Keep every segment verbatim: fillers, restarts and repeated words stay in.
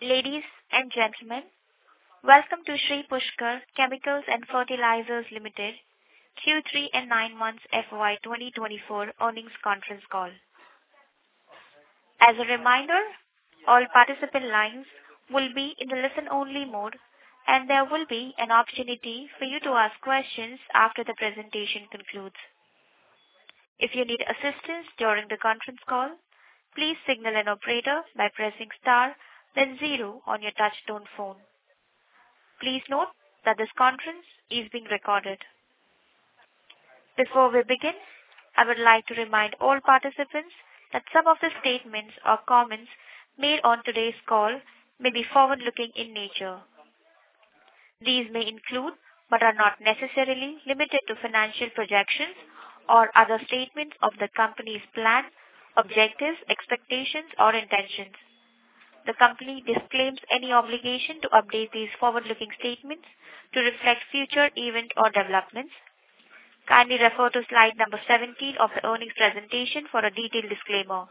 Ladies and gentlemen, welcome to Sri Pushkar Chemicals and Fertilizers Limited Q three and nine months F Y twenty twenty-four earnings conference call. As a reminder, all participant lines will be in the listen-only mode, and there will be an opportunity for you to ask questions after the presentation concludes. If you need assistance during the conference call, please signal an operator by pressing star then zero on your touchtone phone. Please note that this conference is being recorded. Before we begin, I would like to remind all participants that some of the statements or comments made on today's call may be forward-looking in nature. These may include, but are not necessarily limited to, financial projections or other statements of the company's plan, objectives, expectations, or intentions. The company disclaims any obligation to update these forward-looking statements to reflect future events or developments. Kindly refer to slide number seventeen of the earnings presentation for a detailed disclaimer.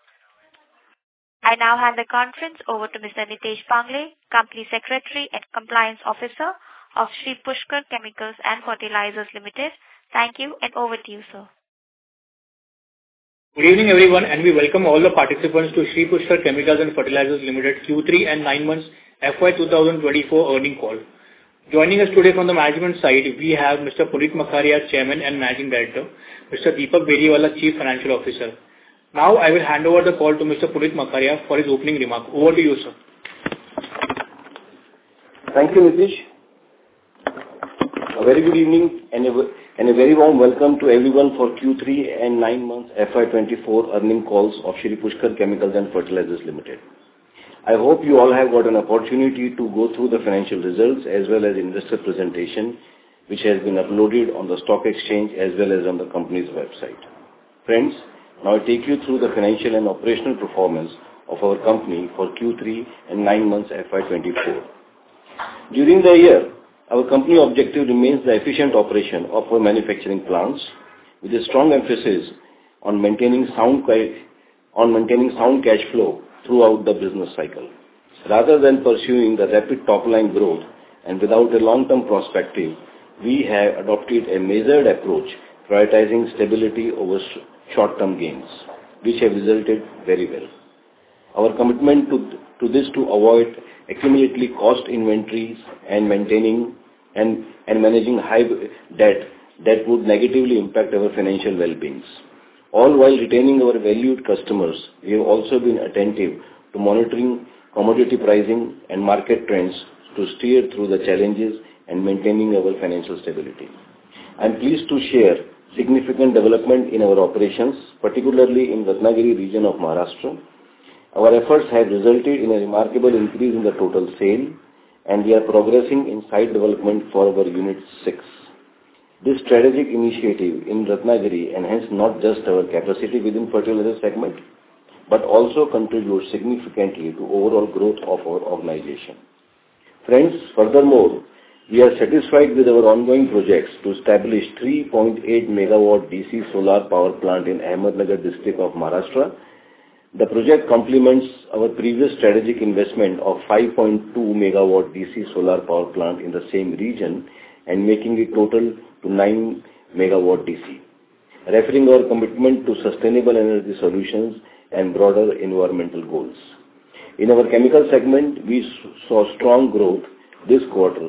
I now hand the conference over to Mister Nitesh Pangle, Company Secretary and Compliance Officer of Sri Pushkar Chemicals and Fertilizers Limited. Thank you, and over to you, sir. Good evening, everyone, and we welcome all the participants to Sri Pushkar Chemicals and Fertilizers Limited Q three and nine months F Y twenty twenty-four earnings call. Joining us today from the management side, we have Mister Punit Makhariya, Chairman and Managing Director, Mister Deepak Beriwala, Chief Financial Officer. Now, I will hand over the call to Mister Punit Makhariya for his opening remark. Over to you, sir. Thank you, Nitish. A very good evening and a, and a very warm welcome to everyone for Q three and nine months F Y twenty-four earnings calls of Sri Pushkar Chemicals and Fertilizers Limited. I hope you all have got an opportunity to go through the financial results as well as investor presentation, which has been uploaded on the stock exchange as well as on the company's website. Friends, now I take you through the financial and operational performance of our company for Q three and nine months F Y twenty-four. During the year, our company objective remains the efficient operation of our manufacturing plants, with a strong emphasis on maintaining sound on maintaining sound cash flow throughout the business cycle. Rather than pursuing the rapid top-line growth and without a long-term perspective, we have adopted a measured approach, prioritizing stability over short-term gains, which have resulted very well. Our commitment to, to this to avoid accumulating cost inventories and maintaining and, and managing high debt that would negatively impact our financial well-being. All while retaining our valued customers, we have also been attentive to monitoring commodity pricing and market trends to steer through the challenges and maintaining our financial stability. I am pleased to share significant development in our operations, particularly in Ratnagiri region of Maharashtra. Our efforts have resulted in a remarkable increase in the total sale, and we are progressing in site development for our Unit six. This strategic initiative in Ratnagiri enhances not just our capacity within fertilizer segment, but also contributes significantly to overall growth of our organization. Friends, furthermore, we are satisfied with our ongoing projects to establish three point eight megawatt D C solar power plant in Ahmednagar district of Maharashtra. The project complements our previous strategic investment of five point two megawatt D C solar power plant in the same region and making it total to nine megawatt D C, referring our commitment to sustainable energy solutions and broader environmental goals. In our chemical segment, we saw strong growth this quarter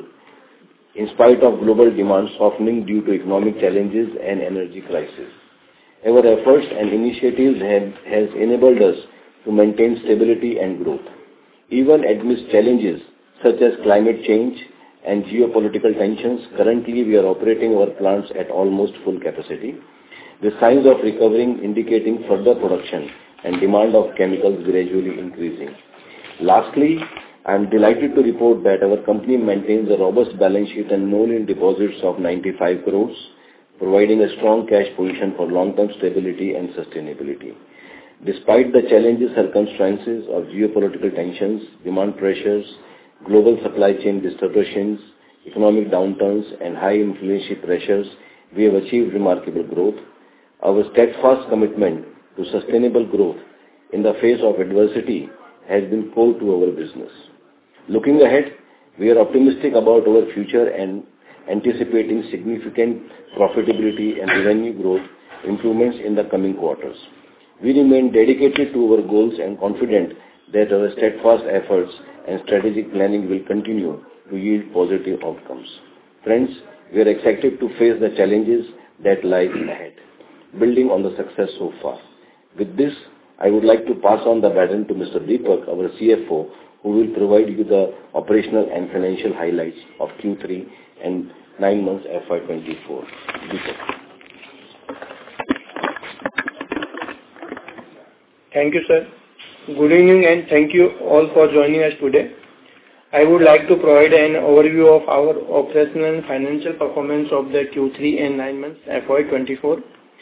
in spite of global demand softening due to economic challenges and energy crisis. Our efforts and initiatives have has enabled us to maintain stability and growth. Even amidst challenges such as climate change and geopolitical tensions, currently we are operating our plants at almost full capacity, with signs of recovering indicating further production and demand of chemicals gradually increasing. Lastly, I am delighted to report that our company maintains a robust balance sheet and no-nil deposits of ninety-five crores, providing a strong cash position for long-term stability and sustainability. Despite the challenging circumstances of geopolitical tensions, demand pressures, global supply chain disturbances, economic downturns, and high inflationary pressures, we have achieved remarkable growth. Our steadfast commitment to sustainable growth in the face of adversity has been core to our business. Looking ahead, we are optimistic about our future and anticipating significant profitability and revenue growth improvements in the coming quarters. We remain dedicated to our goals and confident that our steadfast efforts and strategic planning will continue to yield positive outcomes. Friends, we are excited to face the challenges that lie ahead, building on the success so far. With this, I would like to pass on the baton to Mister Deepak, our C F O, who will provide you the operational and financial highlights of Q three and nine months F Y twenty-four. Deepak. Thank you, sir. Good evening and thank you all for joining us today. I would like to provide an overview of our operational and financial performance of the Q three and nine months F Y twenty-four.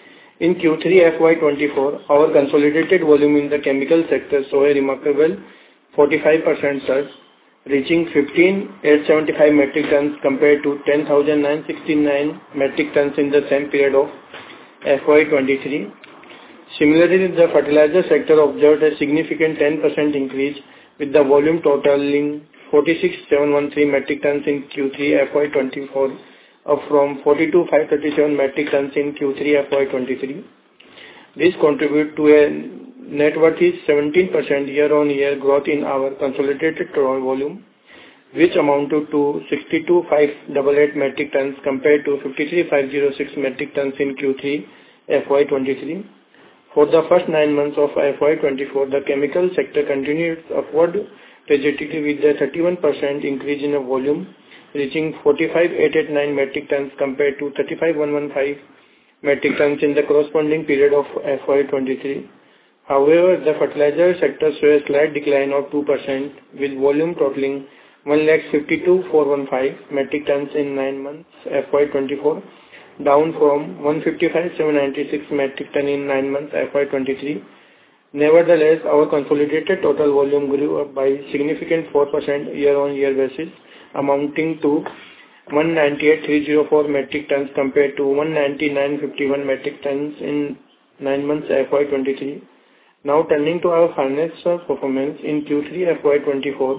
In Q three F Y twenty-four, our consolidated volume in the chemical sector saw a remarkable forty-five percent surge, reaching fifteen thousand eight hundred seventy-five metric tons compared to ten thousand nine hundred sixty-nine metric tons in the same period of F Y twenty-three. Similarly, the fertilizer sector observed a significant ten percent increase, with the volume totaling forty-six thousand seven hundred thirteen metric tons in Q three F Y twenty-four, up from forty-two thousand five hundred thirty-seven metric tons in Q three F Y twenty-three. This contributed to a net worth seventeen percent year-on-year growth in our consolidated volume, which amounted to sixty-two thousand five hundred eighty-eight metric tons compared to fifty-three thousand five hundred six metric tons in Q three F Y twenty-three. For the first nine months of F Y twenty-four, the chemical sector continued its upward trajectory with a thirty-one percent increase in the volume, reaching forty-five thousand eight hundred eighty-nine metric tons compared to thirty-five thousand one hundred fifteen metric tons in the corresponding period of F Y twenty-three. However, the fertilizer sector saw a slight decline of two percent, with volume totaling one lakh fifty-two thousand four hundred fifteen metric tons in nine months F Y twenty-four, down from one hundred fifty-five thousand seven hundred ninety-six metric ton in nine months F Y twenty-three. Nevertheless, our consolidated total volume grew up by significant four percent year-on-year basis, amounting to one hundred ninety-eight thousand three hundred four metric tons compared to one hundred ninety-nine thousand fifty-one metric tons in nine months F Y twenty-three. Now turning to our financial performance in Q three F Y twenty-four,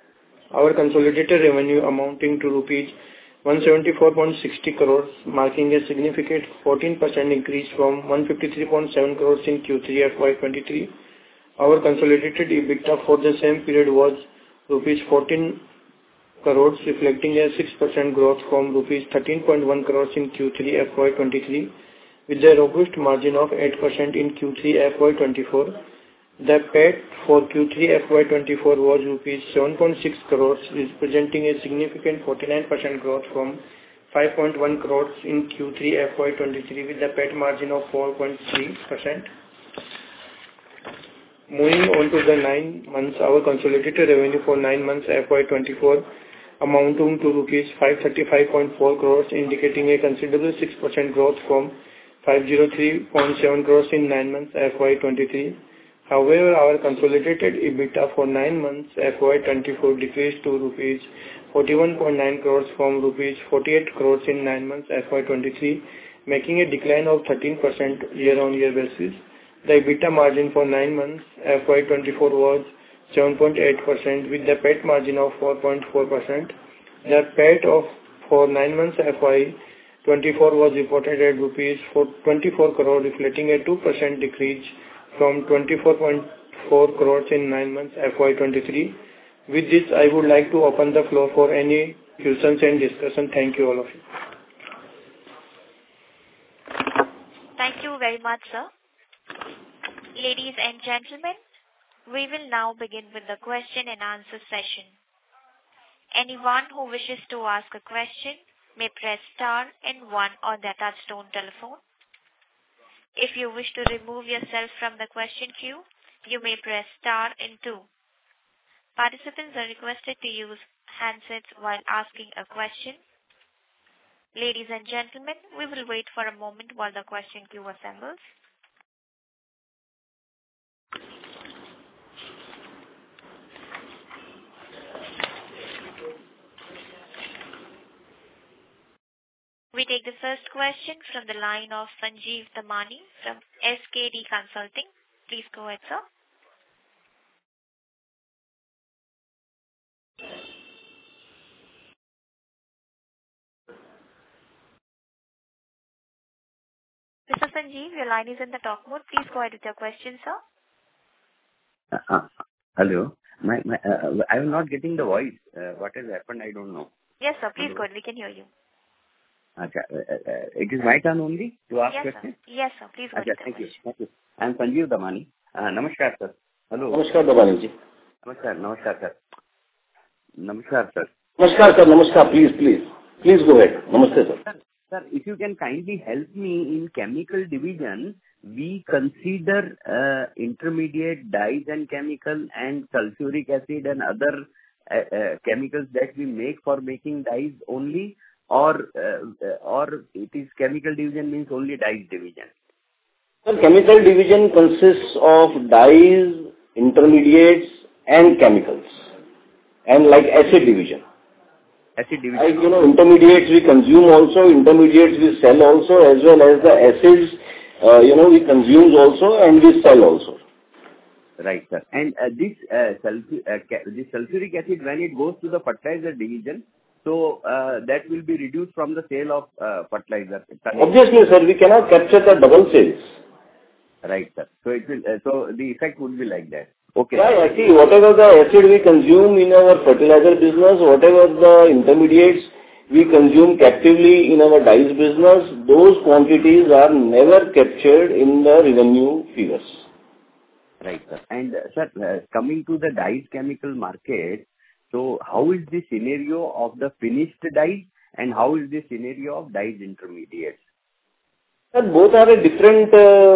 our consolidated revenue amounting to rupees one hundred seventy-four point six zero crores, marking a significant fourteen percent increase from one hundred fifty-three point seven crores in Q three F Y twenty-three. Our consolidated EBITDA for the same period was rupees fourteen crores, reflecting a six percent growth from rupees thirteen point one crores in Q three F Y twenty-three, with a robust margin of eight percent in Q three F Y twenty-four. The P A T for Q three F Y twenty-four was rupees seven point six crores, representing a significant forty-nine percent growth from five point one crores in Q three F Y twenty-three, with a P A T margin of four point three percent. Moving on to the nine months, our consolidated revenue for nine months F Y twenty-four amounting to rupees five hundred thirty-five point four crores, indicating a considerable six percent growth from five hundred three point seven crores in nine months F Y twenty-three. However, our consolidated EBITDA for nine months F Y twenty-four decreased to rupees forty-one point nine crores from rupees forty-eight crores in nine months F Y twenty-three, making a decline of thirteen percent year-on-year basis. The EBITDA margin for nine months F Y twenty-four was seven point eight percent, with the P A T margin of four point four percent. The P A T of for nine months F Y twenty-four was reported at rupees twenty-four crore, reflecting a two percent decrease from twenty-four point four crores in nine months F Y twenty-three. With this, I would like to open the floor for any questions and discussion. Thank you, all of you. Thank you very much, sir. Ladies and gentlemen, we will now begin with the question and answer session. Anyone who wishes to ask a question may press star and one on their touchtone telephone. If you wish to remove yourself from the question queue, you may press star and two. Participants are requested to use handsets while asking a question. Ladies and gentlemen, we will wait for a moment while the question queue assembles. We take the first question from the line of Sanjeev Damani from S K D Consulting. Please go ahead, sir. Sanjeev, your line is in the talk mode. Please go ahead with your question, sir. Uh, uh, hello. My, my, uh, I am not getting the voice. Uh, what has happened? I don't know. Yes, sir. Please go ahead. We can hear you. Okay. Uh, uh, it is my turn only to ask yes, questions? Sir. Yes, sir. Please go okay, ahead. Thank you. Thank you. I am Sanjeev Damani. Uh, namaskar, sir. Hello. Namaskar, Damani ji. Namaskar, namaskar, sir. Namaskar, sir. Namaskar, sir. Namaskar. Please, please. Please go ahead. Namaste, sir. Sir, sir, if you can kindly help me in chemical division, we consider uh, intermediate dyes and chemical and sulfuric acid and other uh, uh, chemicals that we make for making dyes only, or uh, uh, or it is chemical division means only dyes division? Sir, chemical division consists of dyes, intermediates and chemicals, and like acid division. Acid division. Like, you know, intermediates we consume also, intermediates we sell also, as well as the acids, uh, you know, we consume also and we sell also. Right, sir. And uh, this uh, sulfur, uh, ca- this sulfuric acid, when it goes to the fertilizer division, so uh, that will be reduced from the sale of uh, fertilizer. Obviously, sir, we cannot capture the double sales. Right, sir. So it will. Uh, so the effect would be like that. Okay. Yeah, yeah. See, whatever the acid we consume in our fertilizer business, whatever the intermediates we consume captively in our dyes business, those quantities are never captured in the revenue figures. Right, sir. And uh, sir, uh, coming to the dyes chemical market, so how is the scenario of the finished dyes and how is the scenario of dyes intermediates? Sir, both are a different,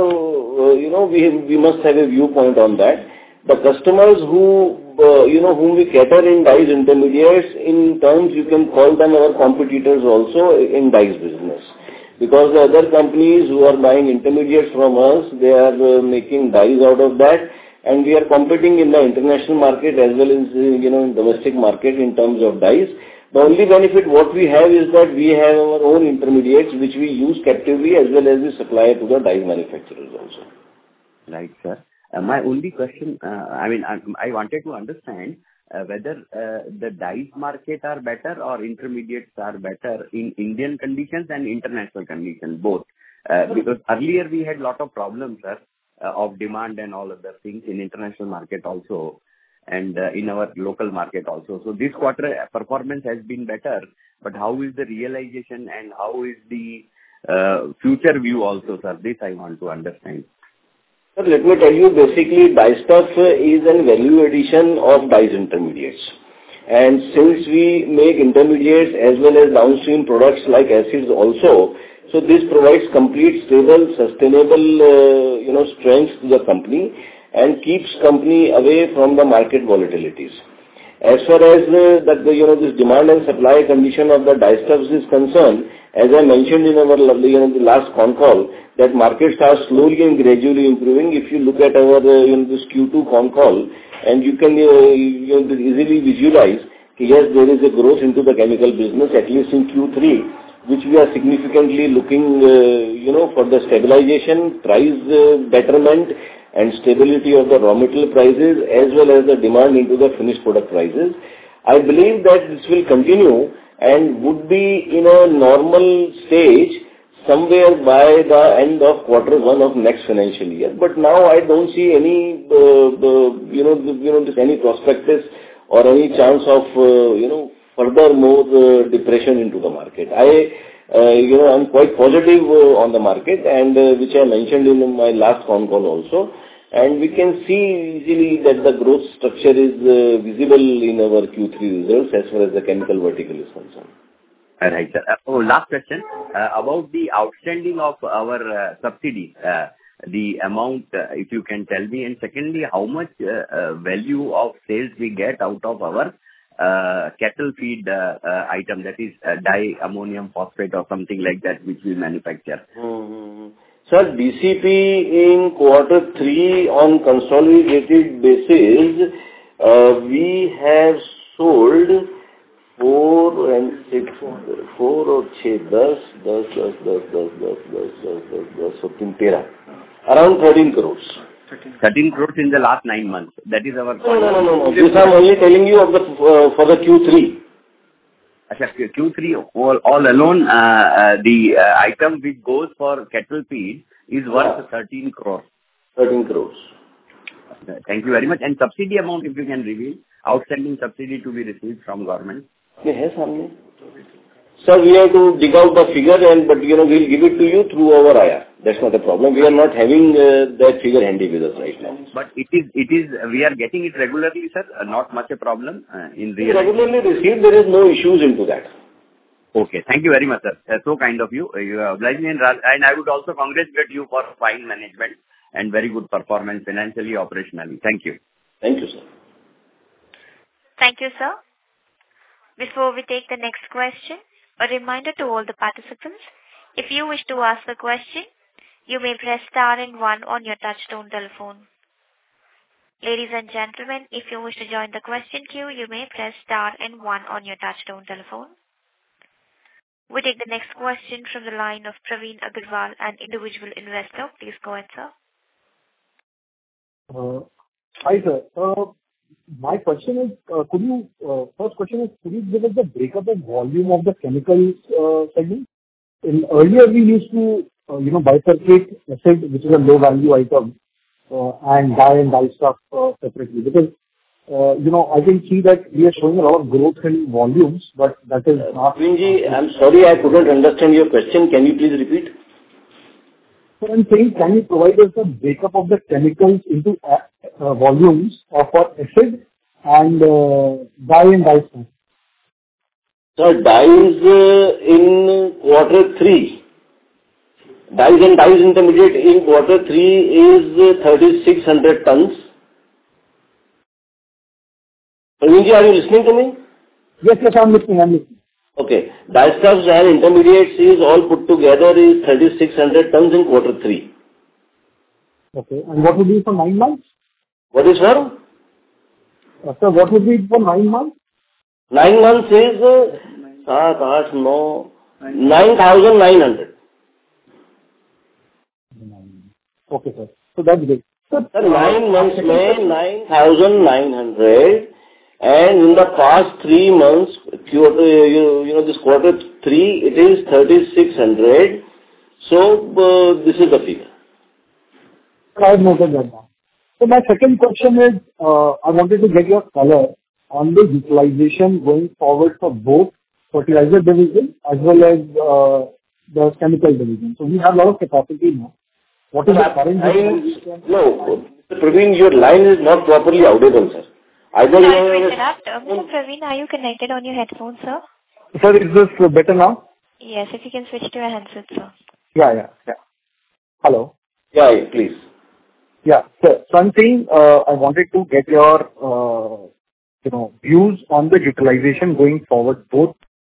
uh, you know, we we must have a viewpoint on that. The customers who, uh, you know, whom we cater in dyes intermediates, in terms you can call them our competitors also in dyes business. Because the other companies who are buying intermediates from us, they are uh, making dyes out of that, and we are competing in the international market as well as, uh, you know, in domestic market in terms of dyes. The only benefit what we have is that we have our own intermediates which we use captively as well as we supply to the dye manufacturers also. Right, sir. Uh, my only question, uh, I mean, I, I wanted to understand uh, whether uh, the dyes market are better or intermediates are better in Indian conditions and international conditions, both. Uh, because earlier we had lot of problems, sir, uh, of demand and all other things in international market also, and uh, in our local market also. So this quarter uh, performance has been better, but how is the realization and how is the uh, future view also, sir? This I want to understand. Sir, let me tell you, basically dyestuff is a value addition of dyes intermediates. And since we make intermediates as well as downstream products like acids also, so this provides complete, stable, sustainable, uh, you know, strength to the company and keeps company away from the market volatilities. As far as uh, that, the, you know, this demand and supply condition of the dyestuffs is concerned, as I mentioned in our, you know, the last con call, that markets are slowly and gradually improving. If you look at our, uh, you know, this Q two con call, and you can uh, you know, easily visualize, yes, there is a growth into the chemical business, at least in Q three, which we are significantly looking, uh, you know, for the stabilization, price uh, betterment, and stability of the raw material prices, as well as the demand into the finished product prices. I believe that this will continue and would be in a normal stage somewhere by the end of quarter one of next financial year. But now I don't see any, uh, uh, you know, you know, any prospectus or any chance of, uh, you know, further more uh, depression into the market. I, uh, you know, I'm quite positive uh, on the market, and uh, which I mentioned in my last con call also. And we can see easily that the growth structure is uh, visible in our Q three results as far as the chemical vertical is concerned. All right, sir. Uh, oh, last question uh, about the outstanding of our uh, subsidy, uh, the amount, uh, if you can tell me. And secondly, how much uh, uh, value of sales we get out of our uh, cattle feed uh, uh, item, that is uh, diammonium phosphate or something like that, which we manufacture. Mm-hmm. Sir, D C P in quarter three on consolidated basis, uh, we have sold four and six, four or six, das, das, das, das, das, das, das, das, das, das, something, tera, around thirteen crores. thirteen crores in the last nine months. That is our... No, no, no, no, no. This I'm only telling you of the, uh, for the Q three. Q three, all, all alone, uh, uh, the uh, item which goes for cattle feed, is worth Yeah. thirteen crores. thirteen crores. Thank you very much. And subsidy amount, if you can reveal, outstanding subsidy to be received from government. Yes, Samne. Sir, we have to dig out the figure and, but, you know, we'll give it to you through our I R. That's not a problem. We are not having uh, that figure handy with us right now. But it is, it is, we are getting it regularly, sir. Uh, not much a problem uh, in real. Regularly received, there is no issues into that. Okay. Thank you very much, sir. Uh, so kind of you. Uh, you have obliged me, and, and I would also congratulate you for fine management and very good performance financially, operationally. Thank you. Thank you, sir. Thank you, sir. Before we take the next question, a reminder to all the participants, if you wish to ask a question, you may press star and one on your touchtone telephone. Ladies and gentlemen, if you wish to join the question queue, you may press star and one on your touchtone telephone. We take the next question from the line of Praveen Agarwal, an individual investor. Please go ahead, sir. Uh, Hi, sir. Uh, My question is, uh, could you, uh, first question is, could you give us the breakup of volume of the chemicals uh, segment? In earlier, we used to, uh, you know, bifurcate acid, which is a low value item, uh, and dye and dye stuff uh, separately. Because, uh, you know, I can see that we are showing a lot of growth in volumes, but that is not... Vinji, I'm sorry, I couldn't understand your question. Can you please repeat? So I'm saying, can you provide us the breakup of the chemicals into uh, uh, volumes of our acid and uh, dye and dye stuff? Sir, dyes uh, in quarter three. Dyes and dyes intermediate in quarter three is uh, thirty-six hundred tons. Praveenji, are you listening to me? Yes, yes, I'm listening, I'm listening. Okay. Dyestuffs and intermediates is all put together is thirty-six hundred tons in quarter three. Okay. And what would be for nine months? What is for? Uh, sir, what would be for nine months? Nine months is uh, seven, eight, nine, nine thousand nine hundred. Okay, sir. So that's great. Sir, nine months mein nine thousand nine hundred, and in the past three months, quarter, you, you know, this quarter three, it is thirty-six hundred. So, uh, this is the figure. I have noted that down. So my second question is, uh, I wanted to get your color on the utilization going forward for both fertilizer division as well as uh, the chemical division. So we have a lot of capacity now. What is the current utilization? No, Mister Praveen, your line is not properly audible, sir. Either Sorry you to are... interrupt. Uh, Mister Praveen, are you connected on your headphones, sir? Sir, is this better now? Yes, if you can switch to your handset, sir. Yeah, yeah, yeah. Hello? Yeah, yeah, please. Yeah. So, so I'm saying, uh, I wanted to get your, uh, you know, views on the utilization going forward, both.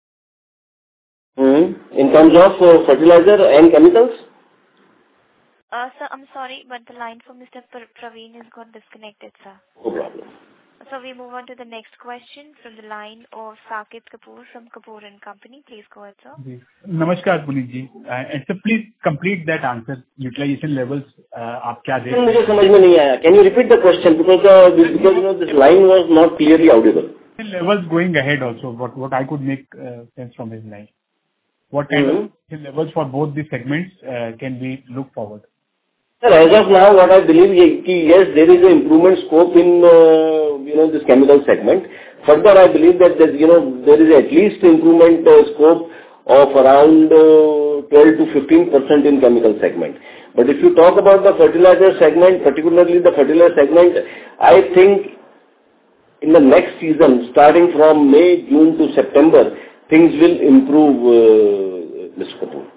Hmm. In terms of uh, fertilizer and chemicals? Uh, sir, I'm sorry, but the line for Mister Pr- Praveen has got disconnected, sir. No problem. So we move on to the next question from the line of Saket Kapoor from Kapoor and Company. Please go ahead, sir. जी नमस्कार Puneet ji and sir please complete that answer utilisation levels आप क्या देख मुझे समझ में नहीं आया. Can you repeat the question because uh, because you know this line was not clearly audible. levels going ahead also what what I could make uh, sense from his line. What kind mm-hmm. of levels for both the segments uh, can we look forward? Sir, as of now, what I believe is yes, there is an improvement scope in uh, you know this chemical segment. Further, I believe that there, you know there is at least improvement uh, scope of around uh, twelve to fifteen percent in chemical segment. But if you talk about the fertilizer segment, particularly the fertilizer segment, I think in the next season, starting from May, June to September, things will improve, uh, Mister Kapoor.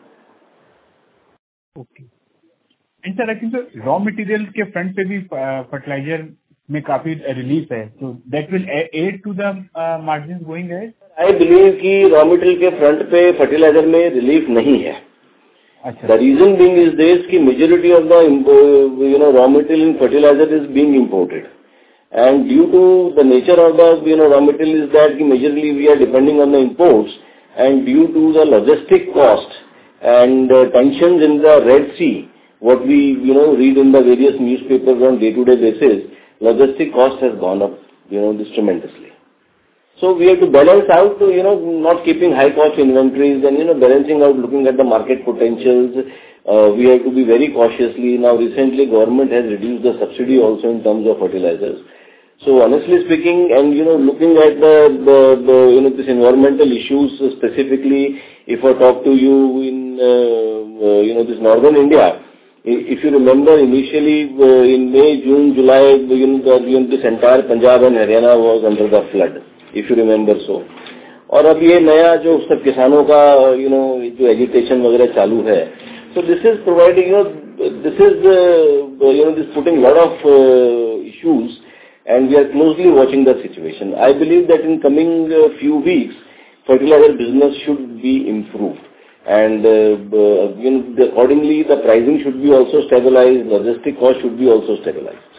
Okay. And sir I think raw material के front पे भी fertiliser में काफी relief है तो that will add to the margin going ahead. I believe कि raw material के front पे फर्टिलाइजर में रिलीफ नहीं है. अच्छा. The reason being is this कि majority of the you know raw material in fertiliser is being imported and due to the nature of the you know raw material is that कि majorly we are depending on the imports and due to the logistic cost and tensions in the Red Sea. What we, you know, read in the various newspapers on day-to-day basis, logistic cost has gone up, you know, this tremendously. So we have to balance out, you know, not keeping high cost inventories and, you know, balancing out, looking at the market potentials. Uh, we have to be very cautiously. Now recently government has reduced the subsidy also in terms of fertilizers. So honestly speaking, and you know, looking at the, the, the you know, this environmental issues specifically, if I talk to you in, uh, uh, you know, this northern India, if you remember initially uh, in May, June, July, you know, the, you know, this entire Punjab and Haryana was under the flood, if you remember so. और अब ये नया जो सब किसानों का, you know, जो agitation वगैरह चालू है, so this is providing, you know, this is, uh, you know, this putting lot of uh, issues. And we are closely watching the situation. I believe that in coming uh, few weeks, fertilizer business should be improved, and uh, uh, you know, the, accordingly the pricing should be also stabilized. Logistic cost should be also stabilized.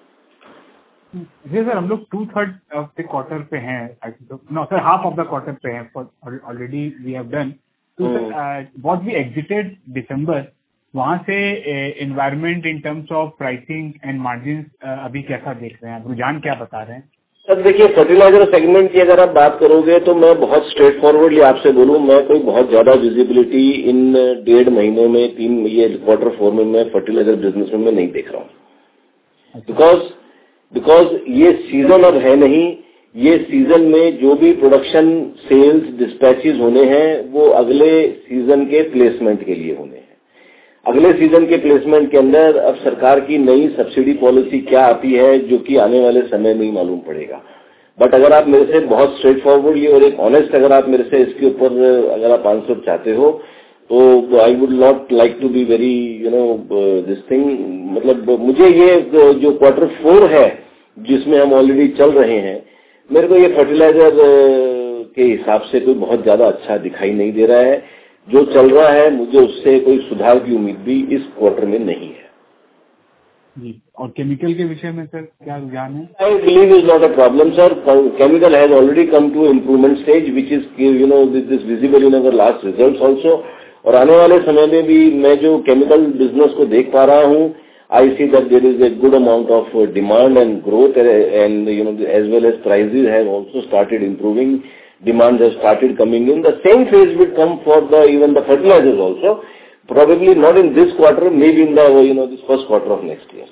जी sir, हम लोग two third of the quarter पे हैं, no sir half of the quarter पे हैं, already we have done. तो sir what we exited December, वहाँ से environment in terms of pricing and margin अभी कैसा देख रहे हैं, रुझान क्या बता रहे हैं? सर देखिए, फर्टिलाइजर सेगमेंट की अगर आप बात करोगे तो मैं बहुत स्ट्रेट फॉरवर्डली आपसे बोलूं, मैं कोई बहुत ज्यादा विजिबिलिटी इन डेढ़ महीनों में, तीन ये क्वार्टर फोर में मैं फर्टिलाइजर बिजनेस में मैं नहीं देख रहा हूँ. बिकॉज बिकॉज ये सीजन अब है नहीं. ये सीजन में जो भी प्रोडक्शन, सेल्स, डिस्पैचेस होने हैं वो अगले सीजन के प्लेसमेंट के लिए होने हैं. अगले सीजन के प्लेसमेंट के अंदर अब सरकार की नई सब्सिडी पॉलिसी क्या आती है, जो कि आने वाले समय में ही मालूम पड़ेगा. बट अगर आप मेरे से बहुत स्ट्रेट फॉरवर्डली और एक ऑनेस्ट अगर आप मेरे से इसके ऊपर अगर आप आंसर चाहते हो, तो I would not like to be very, you know, this thing. मतलब मुझे ये जो क्वार्टर फोर है जिसमें हम ऑलरेडी चल रहे हैं, मेरे को ये फर्टिलाइजर के हिसाब से कोई बहुत ज्यादा अच्छा दिखाई नहीं दे रहा है. जो चल रहा है मुझे उससे कोई सुधार की उम्मीद भी इस क्वार्टर में नहीं है. जी, और केमिकल के विषय में सर क्या रुझान है? I believe is not a problem sir. Chemical has already come to improvement stage which is, you know, this visible in our last results also. और आने वाले समय में भी मैं जो केमिकल बिजनेस को देख पा रहा हूँ, I see that there is a good amount of uh, demand and growth, and you know, as well as prices have also started improving. Demand has started coming in. The same phase will come for the even the fertilizers also. Probably not in this quarter, maybe in the, you know, this first quarter of next year.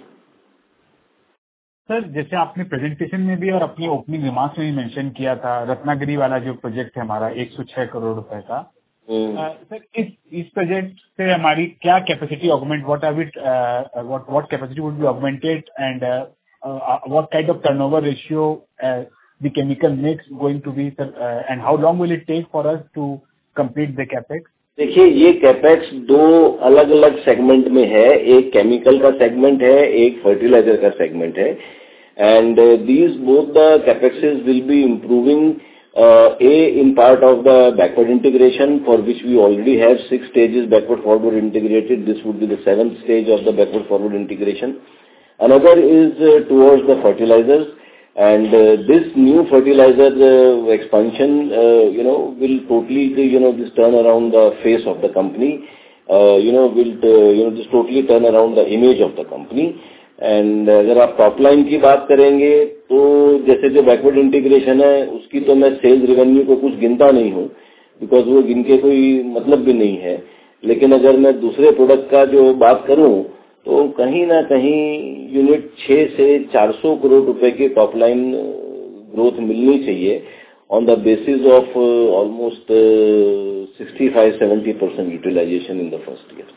Sir, जैसे आपने presentation में भी और अपनी opening remarks में भी mention किया था, रत्नागिरी वाला जो प्रोजेक्ट है हमारा एक सौ छह करोड़ रुपए का, सर इस इस प्रोजेक्ट से हमारी क्या capacity augment, what are we what what capacity would be augmented, and what kind of turnover ratio the chemical mix going to be, sir, and how long will it take for us to complete the capex? देखिए, ये capex दो अलग अलग segment में है. एक chemical का segment है, एक फर्टिलाइजर का सेगमेंट है. And these both the capexes will be improving. Uh, A, in part of the backward integration, for which we already have six stages backward forward integrated. This would be the seventh stage of the backward forward integration. Another is uh, towards the fertilizers, and uh, this new fertilizer uh, expansion, uh, you know, will totally, you know, this turn around the face of the company. Uh, you know, will uh, you know, this totally turn around the image of the company. And अगर आप top line की बात करेंगे तो जैसे जो backward integration है उसकी तो मैं सेल्स रेवेन्यू को कुछ गिनता नहीं हूँ, बिकॉज वो गिन के कोई मतलब भी नहीं है. लेकिन अगर मैं दूसरे प्रोडक्ट का जो बात करूँ तो कहीं ना कहीं यूनिट छह से चार सौ करोड़ रुपए की टॉप लाइन ग्रोथ मिलनी चाहिए on the basis of almost sixty five seventy percent utilisation in the first year.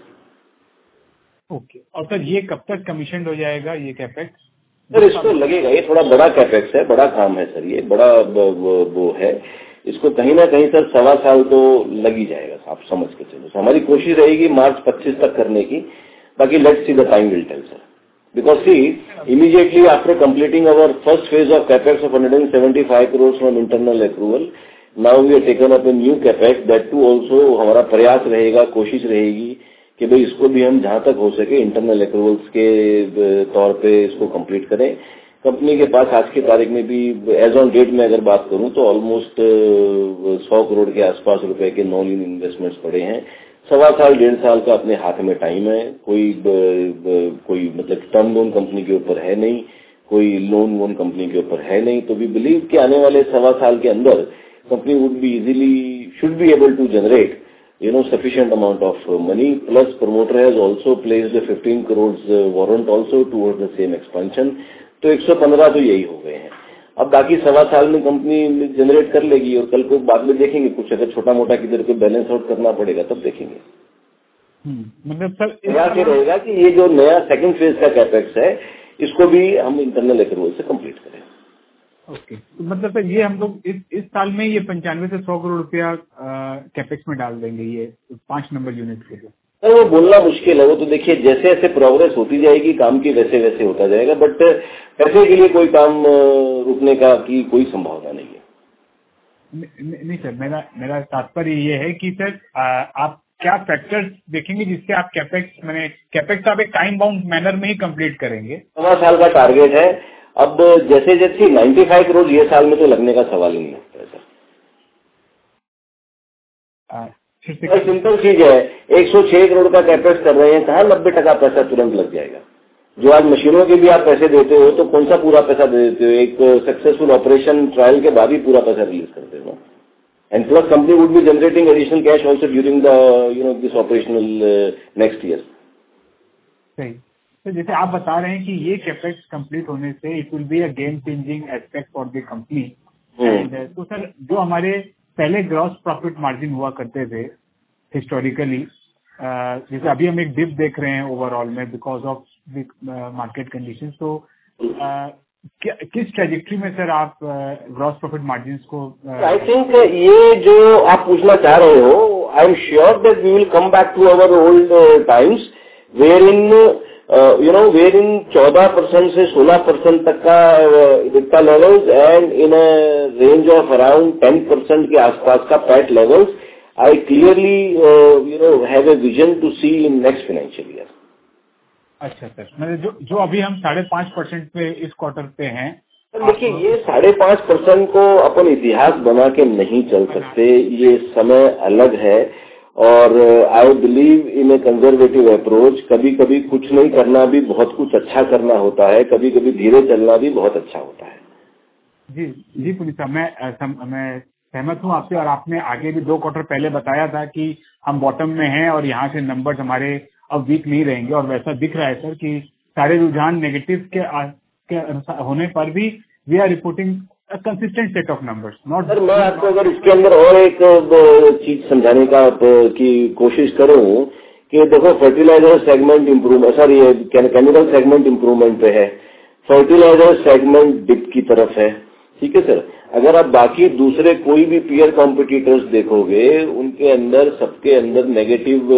Okay, और सर ये कब तक कमीशन हो जाएगा ये कैपेक्स? सर इसको लगेगा, ये थोड़ा बड़ा कैपेक्स है, बड़ा काम है सर, ये बड़ा वो है. इसको कहीं ना कहीं सर सवा साल तो लग ही जाएगा, आप समझ के चलो. तो हमारी कोशिश रहेगी मार्च पच्चीस तक करने की. बाकी let's see the time will tell sir. Because see immediately after completing our first phase of capex of hundred and seventy five crore from internal accrual, now we are taken up a new capex. That too also हमारा प्रयास रहेगा, कोशिश रहेगी कि भाई इसको भी हम जहां तक हो सके इंटरनल एक्रूवल्स के तौर पे इसको कंप्लीट करें. कंपनी के पास आज की तारीख में भी एज ऑन डेट में अगर बात करूं तो ऑलमोस्ट सौ करोड़ के आसपास रुपए के नॉन इन इन्वेस्टमेंट्स पड़े हैं. सवा साल डेढ़ साल का अपने हाथ में टाइम है. कोई ब, ब, कोई मतलब टर्म लोन कंपनी के ऊपर है नहीं. कोई लोन वोन कंपनी के ऊपर है नहीं, तो वी बिलीव कि आने वाले सवा साल के अंदर company would be easily should be able to generate you know sufficient amount of money. Plus promoter has also placed a fifteen crores warrant also towards the same expansion. तो एक सौ पंद्रह तो यही हो गए हैं. अब बाकी सवा साल में कंपनी जनरेट कर लेगी और कल को बाद में देखेंगे, कुछ अगर छोटा मोटा किधर को बैलेंस आउट करना पड़ेगा तब देखेंगे. मतलब सर क्या रहेगा कि ये जो नया सेकंड फेज का कैपेक्स है इसको भी हम इंटरनल अप्रूवल से कंप्लीट करें. Okay okay. तो मतलब सर ये हम लोग इस इस साल में ये पंचानवे से सौ करोड़ रुपया कैपेक्स में डाल देंगे ये पांच नंबर यूनिट के लिए. सर वो बोलना मुश्किल है. वो तो देखिए जैसे जैसे प्रोग्रेस होती जाएगी काम की वैसे वैसे होता जाएगा. बट पैसे के लिए कोई काम रुकने का की कोई संभावना नहीं है. नहीं, नहीं सर, मेरा मेरा तात्पर्य ये है कि सर आप क्या फैक्टर्स देखेंगे जिससे आप कैपेक्स मैंने कैपेक्स आप एक टाइम बाउंड मैनर में ही कंप्लीट करेंगे. सवा साल का टारगेट है. अब जैसे जैसे पचानवे करोड़ ये साल में तो लगने का सवाल ही नहीं लगता है सर. सिंपल चीज है, एक सौ छह करोड़ का कैपेक्स कर रहे हैं, कहाँ नब्बे टका पैसा तुरंत लग जाएगा. जो आज मशीनों के भी आप पैसे देते हो तो कौन सा पूरा पैसा दे देते हो? एक सक्सेसफुल ऑपरेशन ट्रायल के बाद ही पूरा पैसा रिलीज करते हो. And plus company would be generating additional cash also during the you know this operational next year. सही. तो जैसे आप बता रहे हैं कि ये कैपेक्स कंप्लीट होने से it will be a game changing aspect for the company. तो सर जो हमारे पहले ग्रॉस प्रॉफिट मार्जिन हुआ करते थे हिस्टोरिकली, जैसे अभी हम एक डिप देख रहे हैं ओवरऑल में बिकॉज ऑफ मार्केट कंडीशंस, तो uh, किस ट्रेजेक्ट्री में सर आप ग्रॉस प्रॉफिट मार्जिन को? आई थिंक ये जो आप पूछना चाह रहे हो, I am sure that we will come back to our old times where in you know where in चौदह परसेंट से सोलह परसेंट तक का EBITDA levels and in a range of around ten percent के आसपास का PAT levels. I clearly you know have a vision to see in next financial year. अच्छा sir, मतलब जो जो अभी हम साढ़े पांच परसेंट पे इस क्वार्टर पे हैं. देखिए ये साढ़े पांच परसेंट को अपन इतिहास बना के नहीं चल सकते. ये समय अलग है और I believe in a conservative approach. कभी कभी कुछ नहीं करना भी बहुत कुछ अच्छा करना होता है, कभी कभी धीरे चलना भी बहुत अच्छा होता है. जी जी पुनीत साहब, मैं मैं सहमत हूँ आपसे. और आपने आगे भी दो क्वार्टर पहले बताया था कि हम बॉटम में हैं और यहाँ से नंबर्स हमारे अब वीक नहीं रहेंगे, और वैसा दिख रहा है सर कि सारे रुझान नेगेटिव के, के होने पर भी we are reporting consistent set of numbers. Not sir मैं आपको अगर इसके अंदर और एक चीज समझाने का की कोशिश करूं कि देखो fertiliser segment improvement, sorry chemical segment improvement पे है, फर्टिलाइजर सेगमेंट डिप की तरफ है. ठीक है सर. अगर आप बाकी दूसरे कोई भी पीयर कॉम्पिटिटर्स देखोगे उनके अंदर सबके अंदर नेगेटिव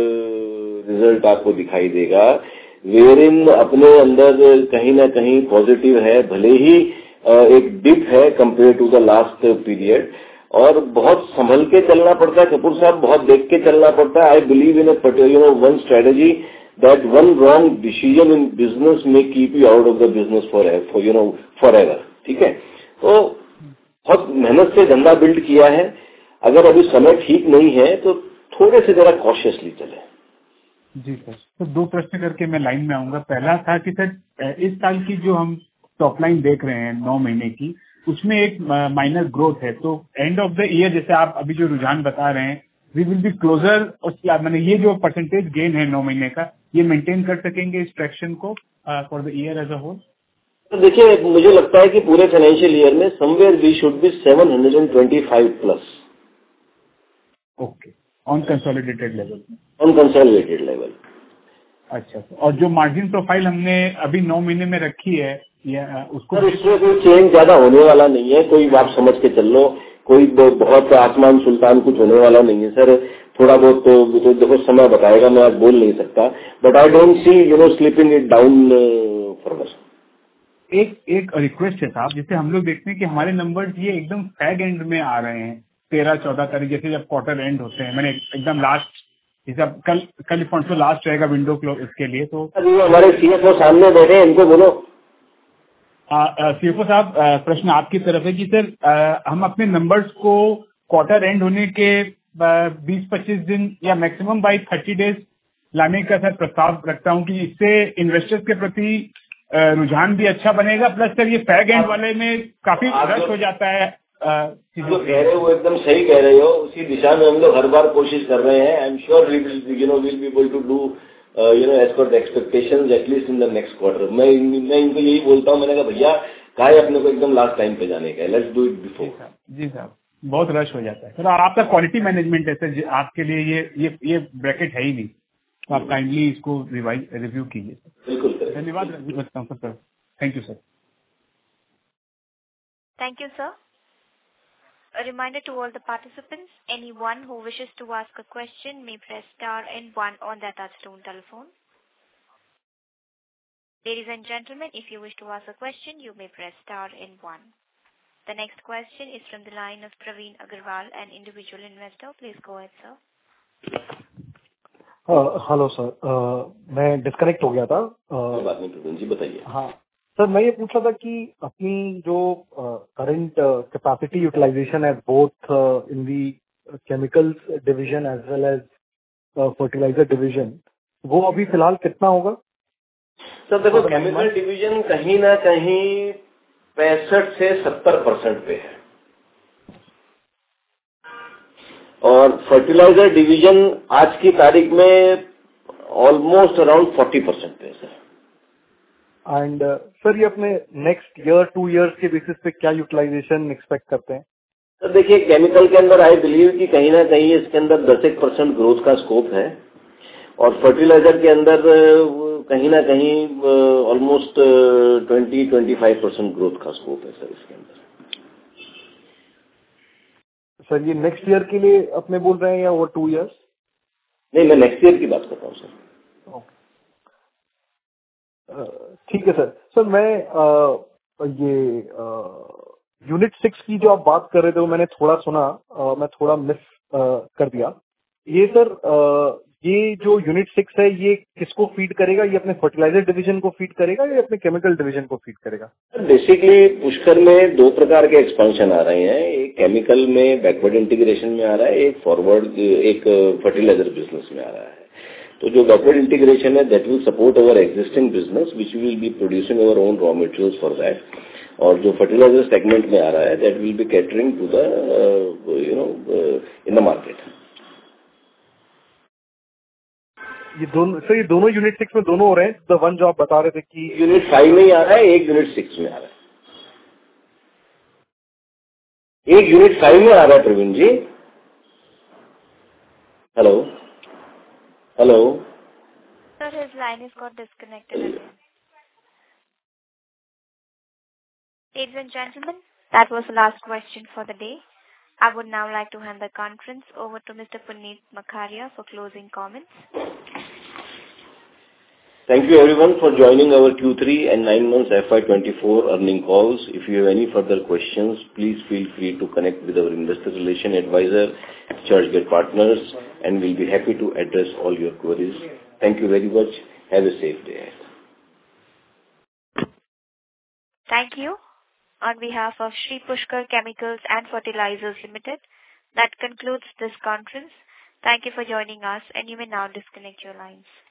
रिजल्ट आपको दिखाई देगा. वेरिन अपने अंदर कहीं ना कहीं पॉजिटिव है, भले ही एक डिप है compare to the last period, और बहुत संभल के चलना पड़ता है कपूर साहब, बहुत देख के चलना पड़ता है. I believe in a you know one strategy that one wrong decision in business में keep you out of the business for you know for ever. ठीक है. तो बहुत मेहनत से धंधा बिल्ड किया है. अगर अभी समय ठीक नहीं है तो थोड़े से जरा कॉशियसली चले. जी सर. तो दो प्रश्न करके मैं लाइन में आऊंगा. पहला था कि सर इस साल की जो हम टॉप लाइन देख रहे हैं नौ महीने की, उसमें एक माइनर ग्रोथ है. तो एंड ऑफ द ईयर जैसे आप अभी जो रुझान बता रहे हैं, वी विल बी क्लोजर. मैंने ये जो परसेंटेज गेन है नौ महीने का, ये मेंटेन कर सकेंगे इस ट्रैक्शन को for the year as a whole? तो देखिए मुझे लगता है कि पूरे फाइनेंशियल ईयर में somewhere we should be seven hundred twenty five plus. Okay. On consolidated level. On consolidated level. अच्छा. और जो मार्जिन प्रोफाइल हमने अभी नौ महीने में रखी है या उसको, सर इसमें कोई चेंज ज्यादा होने वाला नहीं है. कोई आप समझ के चल लो, कोई बहुत आसमान सुल्तान कुछ होने वाला नहीं है सर. थोड़ा बहुत तो, तो देखो समय बताएगा, मैं आज बोल नहीं सकता. But I don't see you know slipping it down forward. एक एक रिक्वेस्ट है साहब, जैसे हम लोग देखते हैं कि हमारे नंबर्स ये एकदम फैग एंड में आ रहे हैं, तेरह चौदह तारीख जैसे जब क्वार्टर एंड होते हैं, मैंने एकदम लास्ट जैसे कल कल तो लास्ट रहेगा विंडो क्लोज इसके लिए. तो हमारे सीएफओ सामने बैठे हैं, इनको बोलो. सीएफओ साहब प्रश्न आपकी तरफ है कि सर आ, हम अपने नंबर्स को क्वार्टर एंड होने के बीस पच्चीस दिन या मैक्सिमम बाई थर्टी डेज लाने का सर प्रस्ताव रखता हूं कि इससे इन्वेस्टर्स के प्रति रुझान भी अच्छा बनेगा, प्लस सर ये फैग एंड वाले में काफी रश हो जाता है। जो कह रहे हो वो एकदम सही कह रहे हो, उसी दिशा में हम लोग हर बार कोशिश कर रहे हैं। I am sure we will you know will be able to do you know as per the expectations at least in the next quarter. मैं मैं इनको यही बोलता हूँ, मैंने कहा भैया काहे अपने को एकदम लास्ट टाइम पे जाने का है, लेट्स डू इट बिफोर। जी साहब, बहुत रश हो जाता है सर। आपका क्वालिटी मैनेजमेंट है सर, आपके लिए ये ये ये ब्रैकेट है ही नहीं, तो आप काइंडली इसको रिवाइज रिव्यू कीजिए। बिल्कुल धन्यवाद रखता हूँ सर। Thank you sir. Thank you, sir. A reminder to all the participants, anyone who wishes to ask a question may press star and one on their touchtone telephone. Ladies and gentlemen, if you wish to ask a question, you may press star and one. The next question is from the line of Praveen Agarwal, an individual investor. Please go ahead, sir. Hello sir, मैं disconnect हो गया था। कोई बात नहीं प्रवीण जी, बताइए। हाँ sir, मैं ये पूछ रहा था कि अपनी जो करंट कैपेसिटी यूटिलाइजेशन है both in the chemicals division as well as fertiliser division, वो अभी फिलहाल कितना होगा? सर देखो, केमिकल डिवीजन कहीं ना कहीं पैंसठ से सत्तर परसेंट पे है और फर्टिलाइजर डिवीजन आज की तारीख में ऑलमोस्ट अराउंड फोर्टी परसेंट पे है सर। एंड सर, ये अपने नेक्स्ट ईयर टू इयर्स के बेसिस पे क्या यूटिलाइजेशन एक्सपेक्ट करते हैं? सर देखिए, केमिकल के अंदर आई बिलीव कि कहीं ना कहीं इसके अंदर दस एक परसेंट ग्रोथ का स्कोप है और फर्टिलाइजर के अंदर कहीं ना कहीं almost twenty twenty five percent growth का स्कोप है सर इसके अंदर। सर ये नेक्स्ट ईयर के लिए अपने बोल रहे हैं या वो टू इयर्स? नहीं, मैं नेक्स्ट ईयर की बात कर रहा हूँ सर। ठीक है सर। सर मैं आ, ये यूनिट सिक्स की जो आप बात कर रहे थे वो मैंने थोड़ा सुना, आ, मैं थोड़ा मिस कर दिया। ये सर आ, ये जो यूनिट सिक्स है ये किसको फीड करेगा? ये अपने फर्टिलाइजर डिवीजन को फीड करेगा या अपने केमिकल डिवीजन को फीड करेगा? बेसिकली पुष्कर में दो प्रकार के एक्सपेंशन आ रहे हैं, एक केमिकल में बैकवर्ड इंटीग्रेशन में आ रहा है, एक फॉरवर्ड एक फर्टिलाइजर बिजनेस में आ रहा है। तो जो बैकवर्ड इंटीग्रेशन है that will support our existing business which will be producing our own raw materials for that, और जो फर्टिलाइजर सेगमेंट में आ रहा है that will be catering to the you know in the market. ये दोनों sir, ये दोनों यूनिट सिक्स में दोनों हो रहे हैं? द वन जो आप बता रहे थे कि यूनिट फाइव में ही आ रहा है, एक यूनिट सिक्स में आ रहा है। एक यूनिट फाइव में आ रहा है Praveen ji. Hello hello Sir, his line is got disconnected again. Ladies and gentlemen, that was the last question for the day. I would now like to hand the conference over to Mister Puneet Makharia for closing comments. Thank you everyone for joining our Q three and nine months F Y twenty-four earning calls. If you have any further questions, please feel free to connect with our investor relation advisor, Churchgate Partners, and we'll be happy to address all your queries. Thank you very much. Have a safe day. Thank you. On behalf of Shri Pushkar Chemicals and Fertilizers Limited, that concludes this conference. Thank you for joining us, and you may now disconnect your lines.